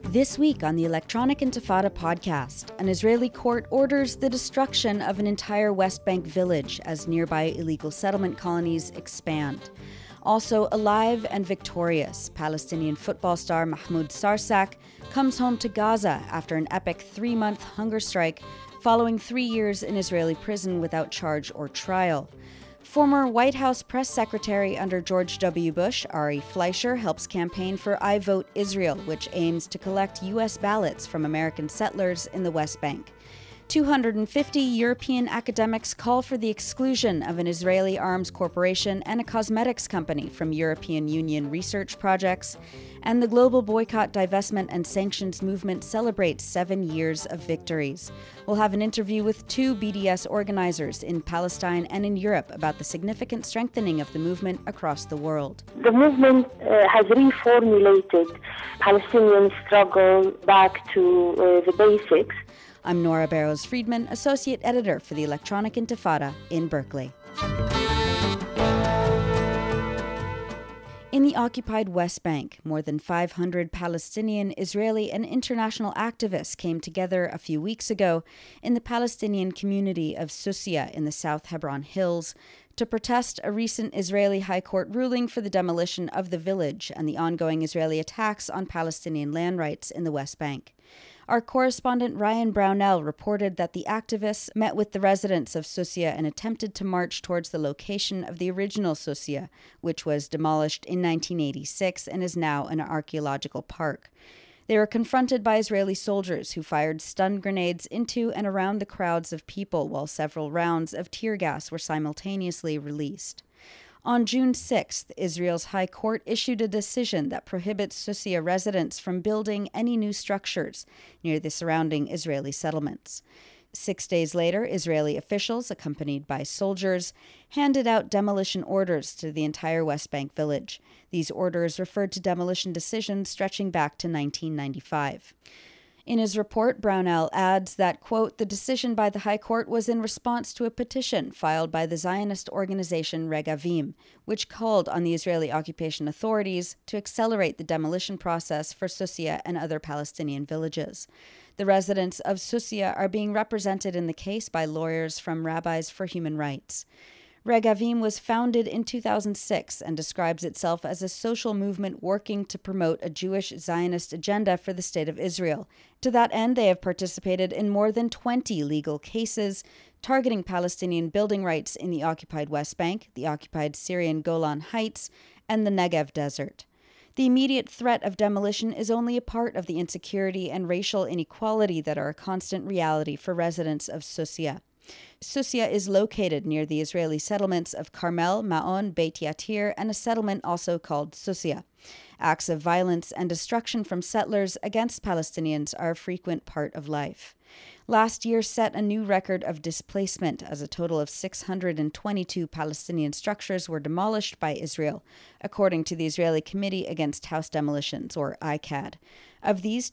This week on the Electronic Intifada podcast, an Israeli court orders the destruction of an entire West Bank village as nearby illegal settlement colonies expand. Also alive and victorious, Palestinian football star Mahmoud Sarsak comes home to Gaza after an epic 3-month hunger strike following 3 years in Israeli prison without charge or trial. Former White House press secretary under George W. Bush, Ari Fleischer, helps campaign for I Vote Israel, which aims to collect U.S. ballots from American settlers in the West Bank. 250 European academics call for the exclusion of an Israeli arms corporation and a cosmetics company from European Union research projects. And the global boycott, divestment, and sanctions movement celebrates 7 years of victories. We'll have an interview with 2 BDS organizers in Palestine and in Europe about the significant strengthening of the movement across the world. The movement has reformulated Palestinian struggle back to the basics. I'm Nora Barrows-Friedman, Associate Editor for the Electronic Intifada in Berkeley. In the occupied West Bank, more than 500 Palestinian, Israeli, and international activists came together a few weeks ago in the Palestinian community of Susia in the South Hebron Hills to protest a recent Israeli High Court ruling for the demolition of the village and the ongoing Israeli attacks on Palestinian land rights in the West Bank. Our correspondent Ryan Brownell reported that the activists met with the residents of Susia and attempted to march towards the location of the original Susia, which was demolished in 1986 and is now an archaeological park. They were confronted by Israeli soldiers who fired stun grenades into and around the crowds of people while several rounds of tear gas were simultaneously released. On June 6th, Israel's High Court issued a decision that prohibits Susia residents from building any new structures near the surrounding Israeli settlements. 6 days later, Israeli officials, accompanied by soldiers, handed out demolition orders to the entire West Bank village. These orders referred to demolition decisions stretching back to 1995. In his report, Brownell adds that, quote, the decision by the High Court was in response to a petition filed by the Zionist organization Regavim, which called on the Israeli occupation authorities to accelerate the demolition process for Susia and other Palestinian villages. The residents of Susia are being represented in the case by lawyers from Rabbis for Human Rights. Regavim was founded in 2006 and describes itself as a social movement working to promote a Jewish Zionist agenda for the State of Israel. To that end, they have participated in more than 20 legal cases targeting Palestinian building rights in the occupied West Bank, the occupied Syrian Golan Heights, and the Negev Desert. The immediate threat of demolition is only a part of the insecurity and racial inequality that are a constant reality for residents of Susia. Susia is located near the Israeli settlements of Carmel, Maon, Beit Yatir, and a settlement also called Susia. Acts of violence and destruction from settlers against Palestinians are a frequent part of life. Last year set a new record of displacement as a total of 622 Palestinian structures were demolished by Israel, according to the Israeli Committee Against House Demolitions, or ICAD. Of these,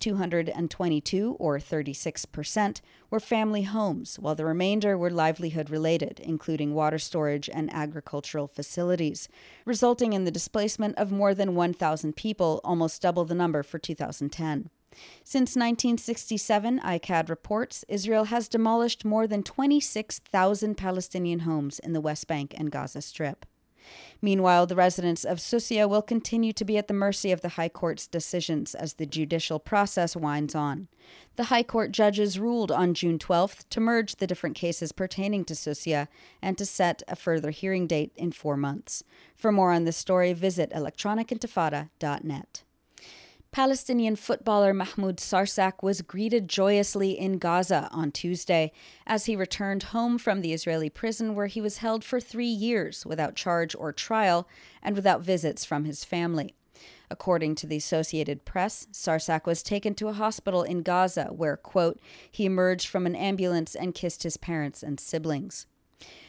222, or 36%, were family homes, while the remainder were livelihood-related, including water storage and agricultural facilities, resulting in the displacement of more than 1,000 people, almost double the number for 2010. Since 1967, ICAD reports, Israel has demolished more than 26,000 Palestinian homes in the West Bank and Gaza Strip. Meanwhile, the residents of Susia will continue to be at the mercy of the High Court's decisions as the judicial process winds on. The High Court judges ruled on June 12th to merge the different cases pertaining to Susia and to set a further hearing date in 4 months. For more on this story, visit electronicintifada.net. Palestinian footballer Mahmoud Sarsak was greeted joyously in Gaza on Tuesday as he returned home from the Israeli prison where he was held for 3 years without charge or trial and without visits from his family. According to the Associated Press, Sarsak was taken to a hospital in Gaza where, quote, he emerged from an ambulance and kissed his parents and siblings.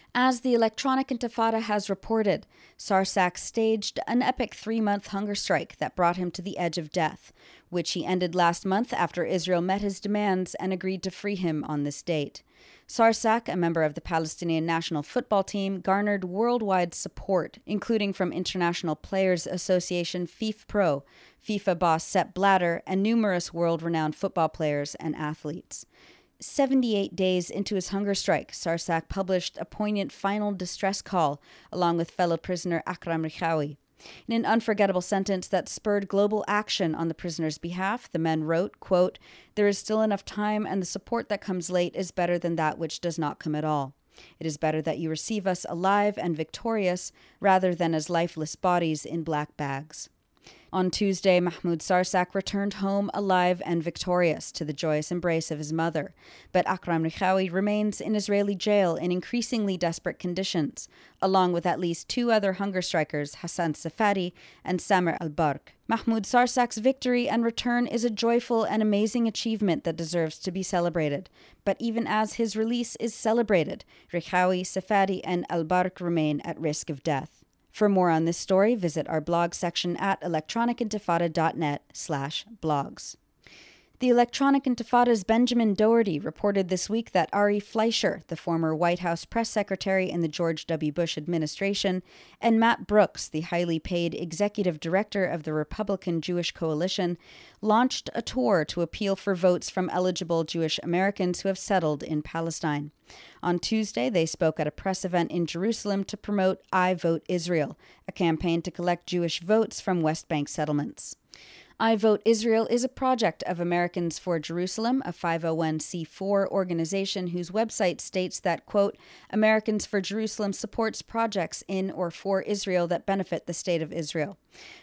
As the Electronic Intifada has reported, Sarsak staged an epic 3-month hunger strike that brought him to the edge of death, which he ended last month after Israel met his demands and agreed to free him on this date. Sarsak, a member of the Palestinian national football team, garnered worldwide support, including from International Players Association FIFPro, FIFA boss Sepp Blatter, and numerous world-renowned football players and athletes. 78 days into his hunger strike, Sarsak published a poignant final distress call along with fellow prisoner Akram Richawi. In an unforgettable sentence that spurred global action on the prisoner's behalf, the men wrote, quote, "There is still enough time, and the support that comes late is better than that which does not come at all. It is better that you receive us alive and victorious rather than as lifeless bodies in black bags." On Tuesday, Mahmoud Sarsak returned home alive and victorious to the joyous embrace of his mother. But Akram Richawi remains in Israeli jail in increasingly desperate conditions, along with at least 2 other hunger strikers, Hassan Safadi and Samer al-Bark. Mahmoud Sarsak's victory and return is a joyful and amazing achievement that deserves to be celebrated. But even as his release is celebrated, Richawi, Safadi, and al-Bark remain at risk of death. For more on this story, visit our blog section at electronicintifada.net/blogs. The Electronic Intifada's Benjamin Doherty reported this week that Ari Fleischer, the former White House press secretary in the George W. Bush administration, and Matt Brooks, the highly paid executive director of the Republican Jewish Coalition, launched a tour to appeal for votes from eligible Jewish Americans who have settled in Palestine. On Tuesday, they spoke at a press event in Jerusalem to promote I Vote Israel, a campaign to collect Jewish votes from West Bank settlements. I Vote Israel is a project of Americans for Jerusalem, a 501c4 organization whose website states that, quote, Americans for Jerusalem supports projects in or for Israel that benefit the state of Israel.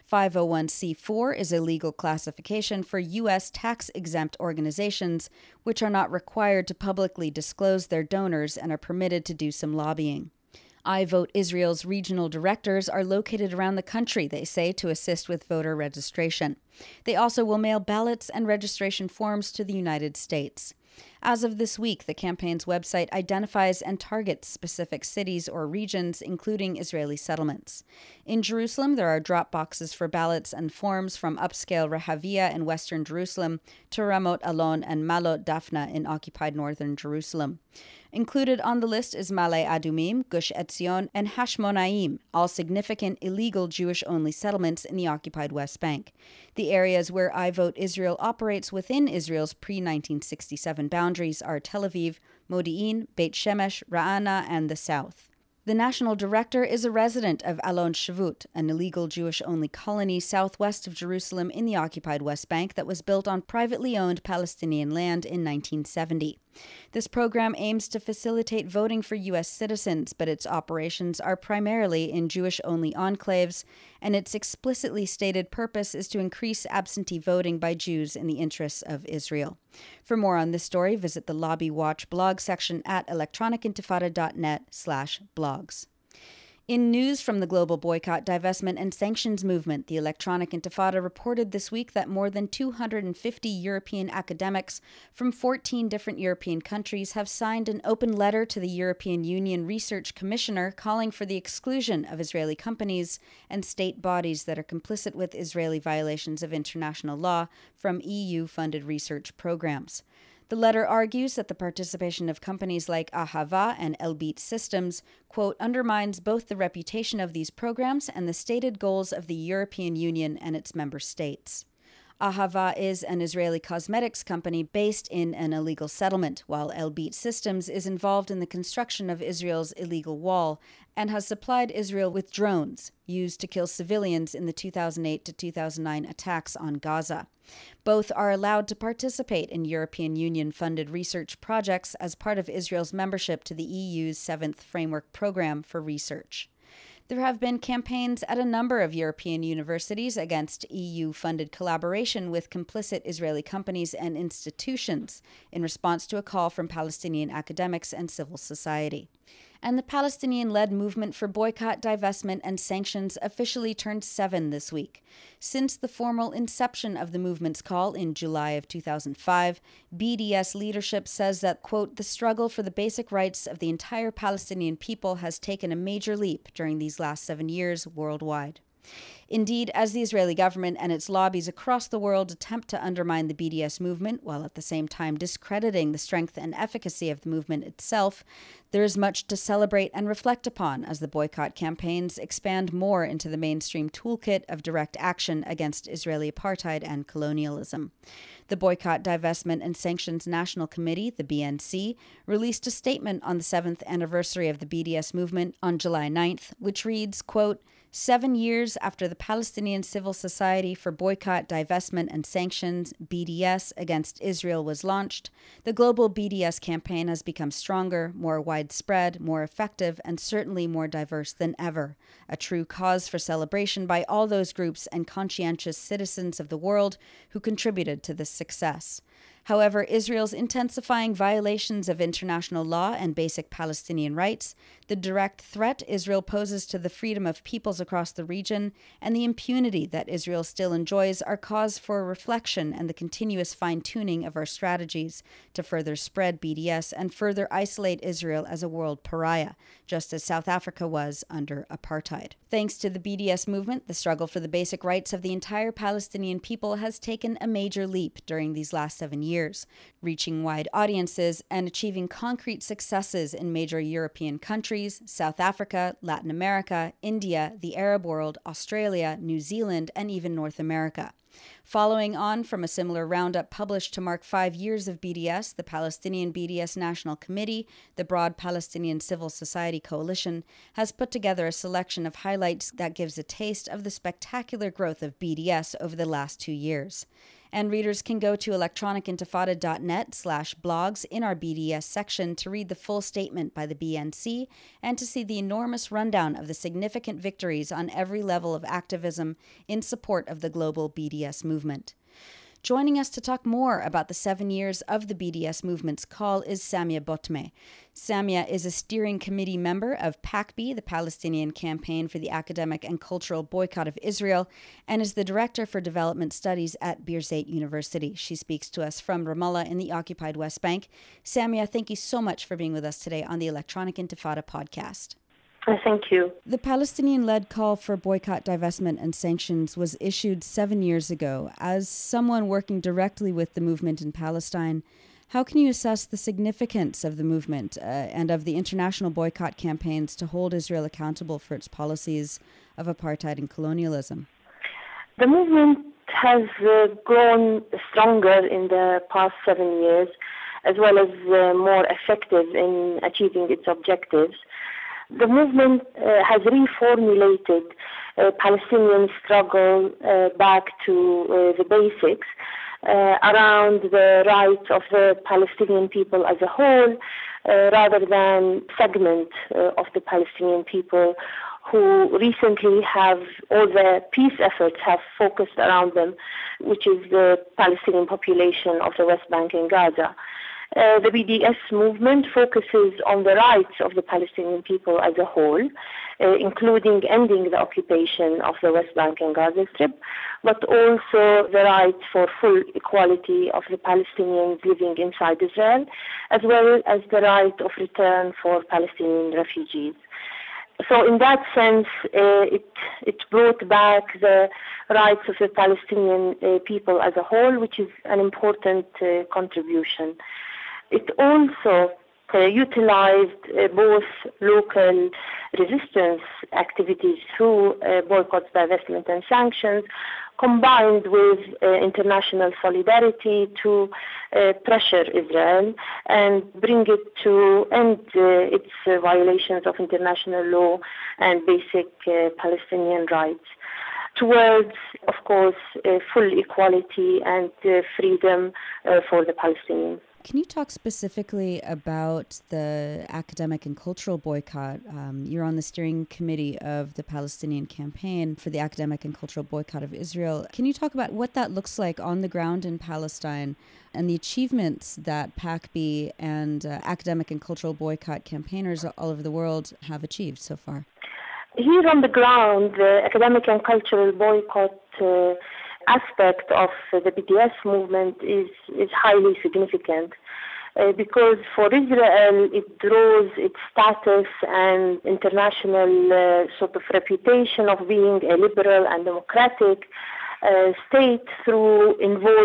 501c4 is a legal classification for U.S. tax-exempt organizations, which are not required to publicly disclose their donors and are permitted to do some lobbying. I Vote Israel's regional directors are located around the country, they say, to assist with voter registration. They also will mail ballots and registration forms to the United States. As of this week, the campaign's website identifies and targets specific cities or regions, including Israeli settlements. In Jerusalem, there are drop boxes for ballots and forms from upscale Rehavia in western Jerusalem to Ramot Alon and Malot Dafna in occupied northern Jerusalem. Included on the list is Ma'ale Adumim, Gush Etzion, and Hashmonaim, all significant illegal Jewish-only settlements in the occupied West Bank. The areas where I Vote Israel operates within Israel's pre-1967 boundaries are Tel Aviv, Modi'in, Beit Shemesh, Ra'ana, and the South. The national director is a resident of Alon Shavut, an illegal Jewish-only colony southwest of Jerusalem in the occupied West Bank that was built on privately owned Palestinian land in 1970. This program aims to facilitate voting for U.S. citizens, but its operations are primarily in Jewish-only enclaves, and its explicitly stated purpose is to increase absentee voting by Jews in the interests of Israel. For more on this story, visit the Lobby Watch blog section at electronicintifada.net/blogs. In news from the global boycott, divestment, and sanctions movement, the Electronic Intifada reported this week that more than 250 European academics from 14 different European countries have signed an open letter to the European Union Research Commissioner calling for the exclusion of Israeli companies and state bodies that are complicit with Israeli violations of international law from EU-funded research programs. The letter argues that the participation of companies like Ahava and Elbit Systems, quote, undermines both the reputation of these programs and the stated goals of the European Union and its member states. Ahava is an Israeli cosmetics company based in an illegal settlement, while Elbit Systems is involved in the construction of Israel's illegal wall and has supplied Israel with drones used to kill civilians in the 2008 to 2009 attacks on Gaza. Both are allowed to participate in European Union-funded research projects as part of Israel's membership to the EU's 7th Framework Program for Research. There have been campaigns at a number of European universities against EU-funded collaboration with complicit Israeli companies and institutions in response to a call from Palestinian academics and civil society. And the Palestinian-led movement for boycott, divestment, and sanctions officially turned 7 this week. Since the formal inception of the movement's call in July of 2005, BDS leadership says that, quote, the struggle for the basic rights of the entire Palestinian people has taken a major leap during these last 7 years worldwide. Indeed, as the Israeli government and its lobbies across the world attempt to undermine the BDS movement, while at the same time discrediting the strength and efficacy of the movement itself, there is much to celebrate and reflect upon as the boycott campaigns expand more into the mainstream toolkit of direct action against Israeli apartheid and colonialism. The Boycott, Divestment and Sanctions National Committee, the BNC, released a statement on the 7th anniversary of the BDS movement on July 9th, which reads, quote, 7 years after the Palestinian Civil Society for Boycott, Divestment and Sanctions, BDS, against Israel was launched, the global BDS campaign has become stronger, more widespread, more effective, and certainly more diverse than ever. A true cause for celebration by all those groups and conscientious citizens of the world who contributed to this success. However, Israel's intensifying violations of international law and basic Palestinian rights, the direct threat Israel poses to the freedom of peoples across the region, and the impunity that Israel still enjoys are cause for reflection and the continuous fine-tuning of our strategies to further spread BDS and further isolate Israel as a world pariah, just as South Africa was under apartheid. Thanks to the BDS movement, the struggle for the basic rights of the entire Palestinian people has taken a major leap during these last 7 years, reaching wide audiences and achieving concrete successes in major European countries, South Africa, Latin America, India, the Arab world, Australia, New Zealand, and even North America. Following on from a similar roundup published to mark 5 years of BDS, the Palestinian BDS National Committee, the Broad Palestinian Civil Society Coalition, has put together a selection of highlights that gives a taste of the spectacular growth of BDS over the last 2 years. And readers can go to electronicintifada.net/blogs in our BDS section to read the full statement by the BNC and to see the enormous rundown of the significant victories on every level of activism in support of the global BDS movement. Joining us to talk more about the 7 years of the BDS movement's call is Samia Botmeh. Samia is a steering committee member of PACB, the Palestinian Campaign for the Academic and Cultural Boycott of Israel, and is the Director for Development Studies at Birzeit University. She speaks to us from Ramallah in the occupied West Bank. Samia, thank you so much for being with us today on the Electronic Intifada podcast. Thank you. The Palestinian-led call for boycott, divestment, and sanctions was issued 7 years ago. As someone working directly with the movement in Palestine, how can you assess the significance of the movement and of the international boycott campaigns to hold Israel accountable for its policies of apartheid and colonialism? The movement has grown stronger in the past 7 years, as well as more effective in achieving its objectives. The movement has reformulated Palestinian struggle back to the basics around the rights of the Palestinian people as a whole, rather than segment of the Palestinian people who recently have, all the peace efforts have focused around them, which is the Palestinian population of the West Bank and Gaza. The BDS movement focuses on the rights of the Palestinian people as a whole, including ending the occupation of the West Bank and Gaza Strip, but also the right for full equality of the Palestinians living inside Israel, as well as the right of return for Palestinian refugees. So in that sense, it brought back the rights of the Palestinian people as a whole, which is an important contribution. It also utilized both local resistance activities through boycotts, divestment, and sanctions, combined with international solidarity to pressure Israel and bring it to end its violations of international law and basic Palestinian rights, towards, of course, full equality and freedom for the Palestinians. Can you talk specifically about the academic and cultural boycott? You're on the steering committee of the Palestinian campaign for the academic and cultural boycott of Israel. Can you talk about what that looks like on the ground in Palestine and the achievements that PACB and academic and cultural boycott campaigners all over the world have achieved so far? Here on the ground, the academic and cultural boycott aspect of the BDS movement is highly significant because for Israel it draws its status and international sort of reputation of being a liberal and democratic state through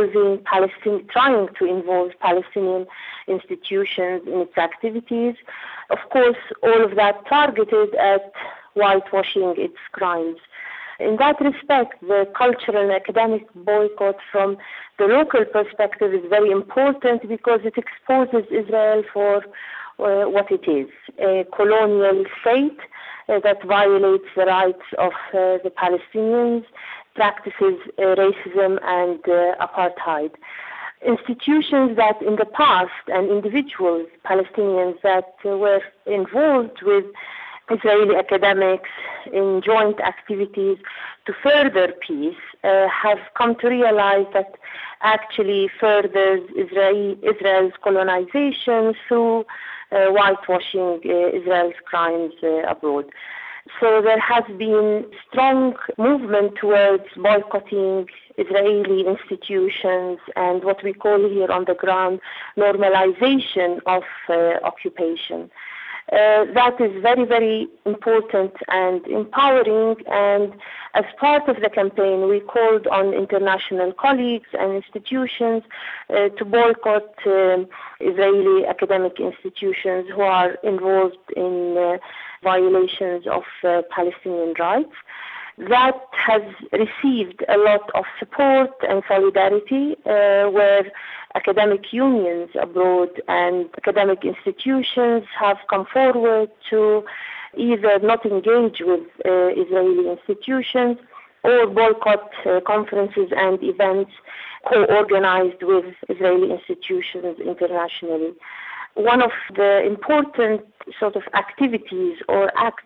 trying to involve Palestinian institutions in its activities. Of course, all of that targeted at whitewashing its crimes. In that respect, the cultural and academic boycott from the local perspective is very important because it exposes Israel for what it is, a colonial state that violates the rights of the Palestinians, practices racism and apartheid. Institutions that in the past and individuals, Palestinians that were involved with Israeli academics in joint activities to further peace have come to realize that actually furthers Israel's colonization through whitewashing Israel's crimes abroad. So there has been strong movement towards boycotting Israeli institutions and what we call here on the ground normalization of occupation. That is very, very important and empowering, and as part of the campaign we called on international colleagues and institutions to boycott Israeli academic institutions who are involved in violations of Palestinian rights. That has received a lot of support and solidarity where academic unions abroad and academic institutions have come forward to either not engage with Israeli institutions or boycott conferences and events co-organized with Israeli institutions internationally. One of the important sort of activities or acts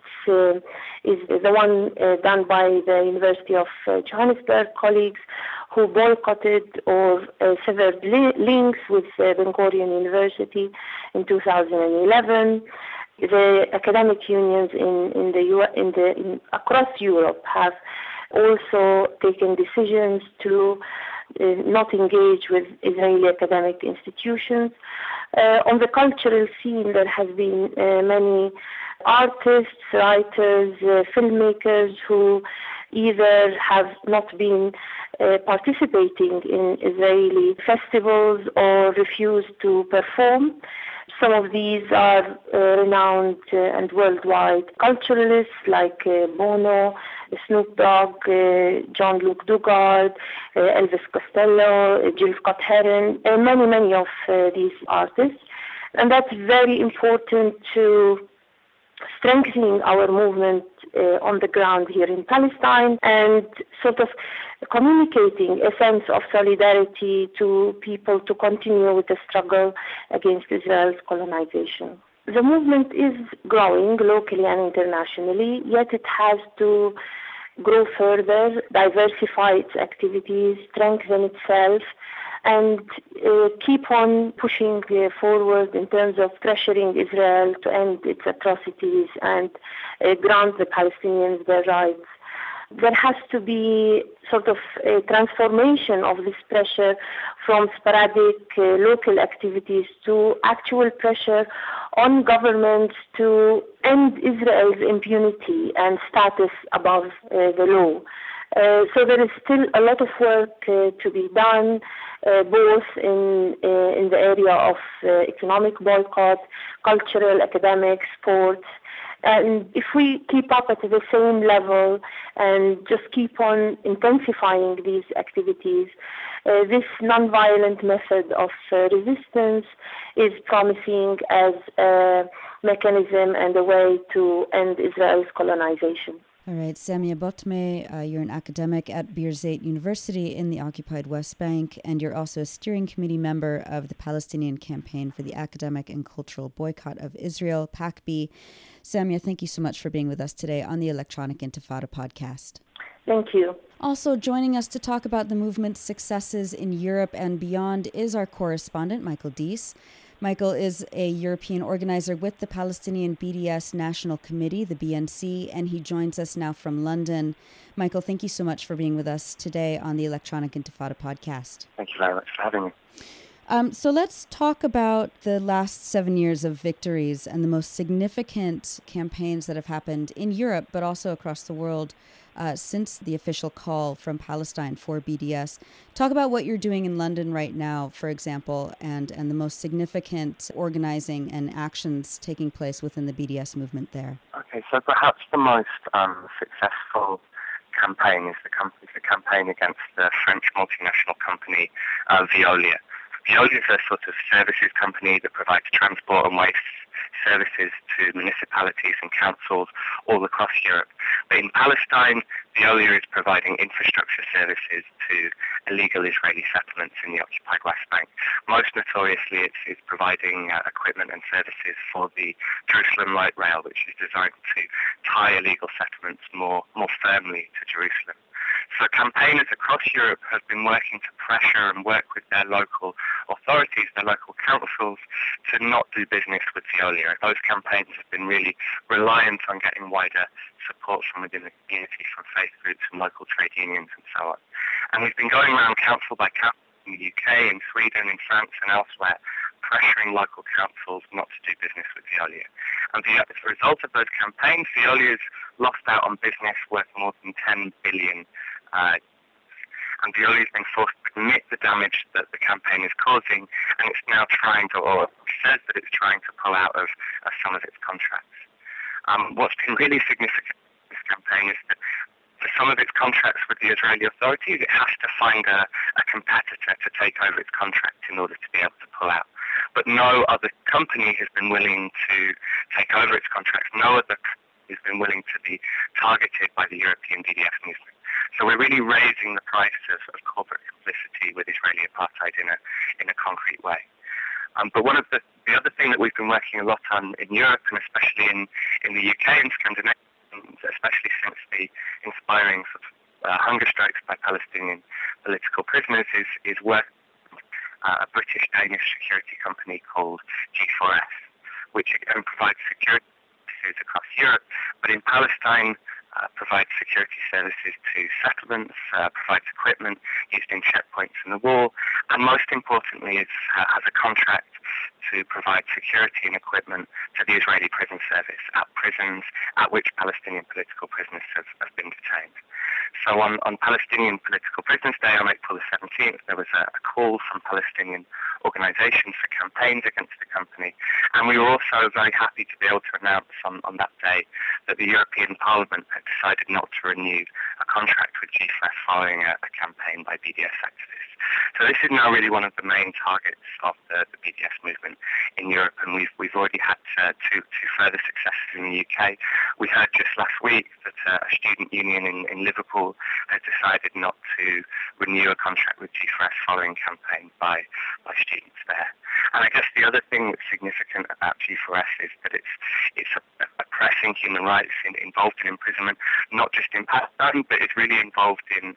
is the one done by the University of Johannesburg colleagues who boycotted or severed links with Ben Gurion University in 2011. The academic unions across Europe have also taken decisions to not engage with Israeli academic institutions. On the cultural scene, there has been many artists, writers, filmmakers who either have not been participating in Israeli festivals or refused to perform. Some of these are renowned and worldwide culturalists like Bono, Snoop Dogg, Jean-Luc Dugard, Elvis Costello, Jill Scott-Heron, many of these artists. And that's very important to strengthening our movement on the ground here in Palestine and sort of communicating a sense of solidarity to people to continue with the struggle against Israel's colonization. The movement is growing locally and internationally, yet it has to grow further, diversify its activities, strengthen itself, and keep on pushing forward in terms of pressuring Israel to end its atrocities and grant the Palestinians their rights. There has to be sort of a transformation of this pressure from sporadic local activities to actual pressure on governments to end Israel's impunity and status above the law. So there is still a lot of work to be done, both in the area of economic boycott, cultural, academic, sports. And if we keep up at the same level and just keep on intensifying these activities, this non-violent method of resistance is promising as a mechanism and a way to end Israel's colonization. All right, Samia Botme, you're an academic at Birzeit University in the occupied West Bank, and you're also a steering committee member of the Palestinian Campaign for the Academic and Cultural Boycott of Israel, PACB. Samia, thank you so much for being with us today on the Electronic Intifada podcast. Thank you. Also joining us to talk about the movement's successes in Europe and beyond is our correspondent, Michael Deese. Michael is a European organizer with the Palestinian BDS National Committee, the BNC, and he joins us now from London. Michael, thank you so much for being with us today on the Electronic Intifada podcast. Thank you very much for having me. So let's talk about the last 7 years of victories and the most significant campaigns that have happened in Europe, but also across the world since the official call from Palestine for BDS. Talk about what you're doing in London right now, for example, and the most significant organizing and actions taking place within the BDS movement there. Okay, so perhaps the most successful campaign is the campaign against the French multinational company Veolia. Veolia is a sort of services company that provides transport and waste services to municipalities and councils all across Europe. But in Palestine, Veolia is providing infrastructure services to illegal Israeli settlements in the occupied West Bank. Most notoriously, it's providing equipment and services for the Jerusalem Light Rail, which is designed to tie illegal settlements more firmly to Jerusalem. So campaigners across Europe have been working to pressure and work with their local authorities, their local councils, to not do business with Veolia. Those campaigns have been really reliant on getting wider support from within the community, from faith groups and local trade unions and so on. And we've been going around council by council in the UK, in Sweden, in France and elsewhere, pressuring local councils not to do business with Veolia. And as a result of those campaigns, Veolia has lost out on business worth more than 10 billion and Veolia has been forced to admit the damage that the campaign is causing, and it's now trying to, or says that it's trying to pull out of some of its contracts. What's been really significant in this campaign is that for some of its contracts with the Israeli authorities, it has to find a competitor to take over its contract in order to be able to pull out. But no other company has been willing to take over its contracts. No other company has been willing to be targeted by the European BDS movement. So we're really raising the price of corporate complicity with Israeli apartheid in a concrete way. But one of the other thing that we've been working a lot on in Europe, and especially in the UK and Scandinavia, especially since the inspiring sort of hunger strikes by Palestinian political prisoners, is work a British-Danish security company called G4S, which again provides security services across Europe, but in Palestine provides security services to settlements, provides equipment used in checkpoints in the wall, and most importantly has a contract to provide security and equipment to the Israeli prison service at prisons at which Palestinian political prisoners have been detained. So on Palestinian Political Prisoners Day on April the 17th, there was a call from Palestinian organisations for campaigns against the company, and we were also very happy to be able to announce on that day that the European Parliament had decided not to renew a contract with G4S following a campaign by BDS activists. So this is now really one of the main targets of the BDS movement in Europe, and we've already had two further successes in the UK. We heard just last week that a student union in Liverpool has decided not to renew a contract with G4S following campaign by students there. And I guess the other thing that's significant about G4S is that it's oppressing human rights, involved in imprisonment, not just in Palestine, but it's really involved in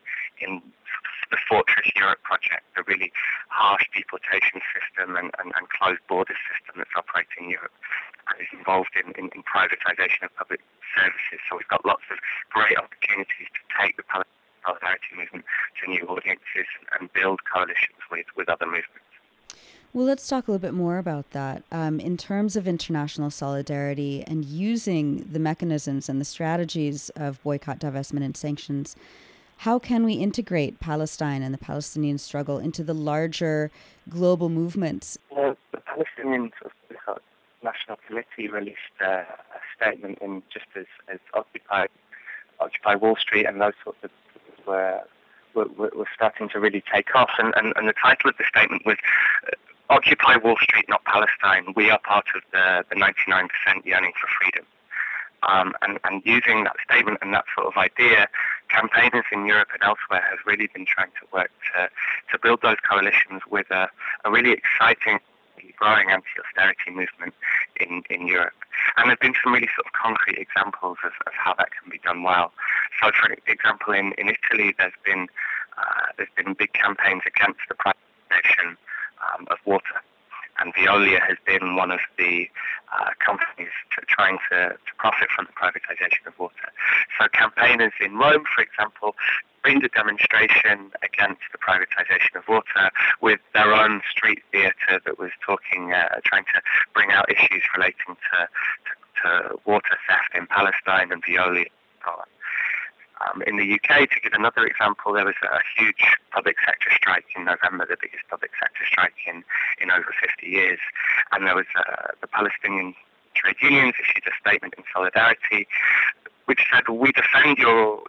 the Fortress Europe project, the really harsh deportation system and closed border system that's operating in Europe, and is involved in privatisation of public services. So we've got lots of great opportunities to take the Solidarity movement to new audiences and build coalitions with other movements. Well, let's talk a little bit more about that. In terms of international solidarity and using the mechanisms and the strategies of boycott, divestment, and sanctions, how can we integrate Palestine and the Palestinian struggle into the larger global movements? Well, the Palestinian National Committee released a statement in just as Occupy Wall Street and those sorts of things were starting to really take off. And the title of the statement was Occupy Wall Street, not Palestine. We are part of the 99% yearning for freedom. And using that statement and that sort of idea, campaigners in Europe and elsewhere have really been trying to work to build those coalitions with a really exciting, growing anti-austerity movement in Europe. And there have been some really sort of concrete examples of how that can be done well. So, for example, in Italy, there's been big campaigns against the privatization of water. And Veolia has been one of the companies trying to profit from the privatization of water. So campaigners in Rome, for example, framed a demonstration against the privatization of water with their own street theatre that was trying to bring out issues relating to water theft in Palestine and Veolia. In the UK, to give another example, there was a huge public sector strike in November, the biggest public sector strike in over 50 years. And there was the Palestinian trade unions issued a statement in solidarity, which said, we stand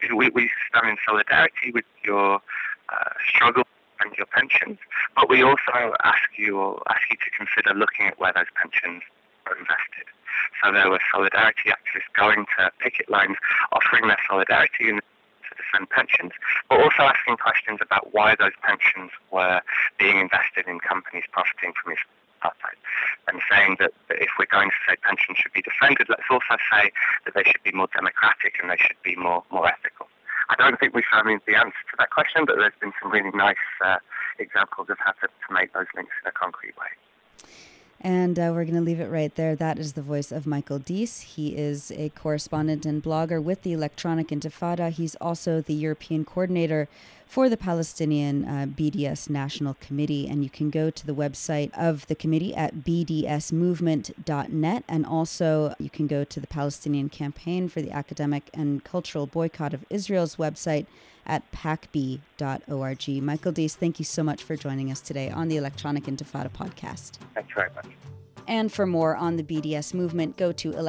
in solidarity with your struggle and your pensions, but we also ask you to consider looking at where those pensions are invested. So there were solidarity activists going to picket lines, offering their solidarity to defend pensions, but also asking questions about why those pensions were being invested in companies profiting from this apartheid, and saying that if we're going to say pensions should be defended, let's also say that they should be more democratic and they should be more ethical. I don't think we found the answer to that question, but there's been some really nice examples of how to make those links in a concrete way. And we're going to leave it right there. That is the voice of Michael Deese. He is a correspondent and blogger with the Electronic Intifada. He's also the European coordinator for the Palestinian BDS National Committee. And you can go to the website of the committee at bdsmovement.net. And also you can go to the Palestinian Campaign for the Academic and Cultural Boycott of Israel's website at pacb.org. Michael Deese, thank you so much for joining us today on the Electronic Intifada podcast. Thanks very much. And for more on the BDS movement, go to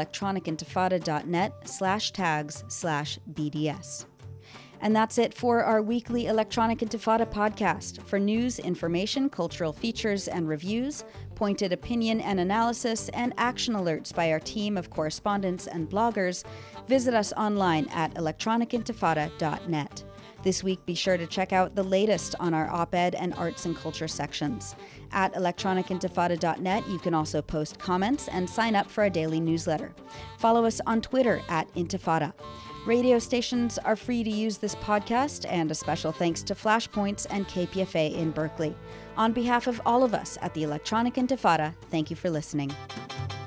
electronicintifada.net/tags/BDS. And that's it for our weekly Electronic Intifada podcast. For news, information, cultural features and reviews, pointed opinion and analysis, and action alerts by our team of correspondents and bloggers, visit us online at electronicintifada.net. This week, be sure to check out the latest on our op-ed and arts and culture sections. At electronicintifada.net, you can also post comments and sign up for our daily newsletter. Follow us on Twitter at Intifada. Radio stations are free to use this podcast, and a special thanks to Flashpoints and KPFA in Berkeley. On behalf of all of us at the Electronic Intifada, thank you for listening.